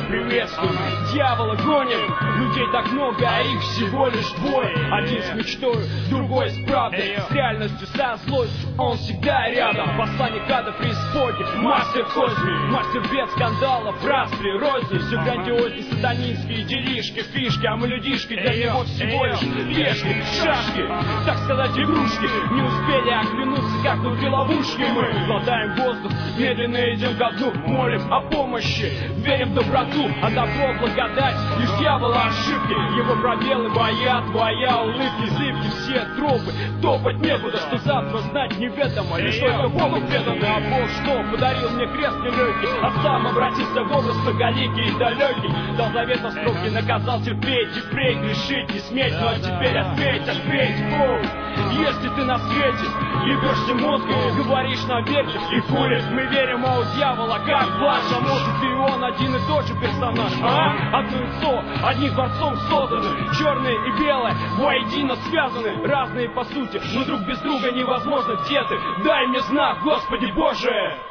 приветствуем. Дьявола гоним, людей так много, а их всего лишь двое. Один с мечтой, другой с правдой, с реальностью, со злостью, он всегда рядом. Посланник ада преисподней, мастер козни, мастер бед, скандалов, распри, розни. Все грандиозней, сатанинские делишки, фишки, а мы людишки, для него всего лишь пешки, шашки, так сказать, игрушки. Не успели оглянуться, как внутри ловушки. Мы глотаем воздух, медленно идем ко дну, молим о помощи, верим в доброту, а добро, благодать, лишь дьявола ошибки. Его пробелы, моя, твоя, улыбки, зыбки, все тропы, топать некуда, что завтра знать неведомо, лишь только Богу ведано. А Бог что, подарил мне крест нелегкий, а сам обратился в образ многоликий и далекий. Дал завет на строки, наказал терпеть и впредь, грешить не сметь, ну а теперь ответь, Бог. Если ты на свете, ебешься мозгом, говоришь на ветер и куришь, мы верим, а у дьявола как плащ. А может и он один и тот же персонаж, а? Одно лицо, одним дворцом созданы, черное и белое воедино связаны, разные по сути, но друг без друга невозможно. Где ты? Дай мне знак, Господи Боже!